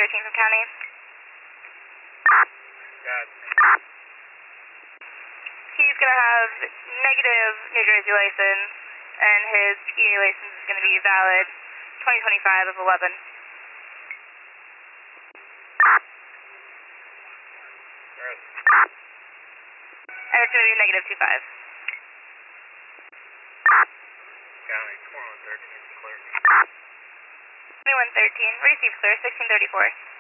from county. Got it. He's going to have negative New Jersey license, and his PA license is going to be valid 2025 of 11. Right. And it's going to be negative 25. County 2113 is clear. 2113, receive clear, 1634.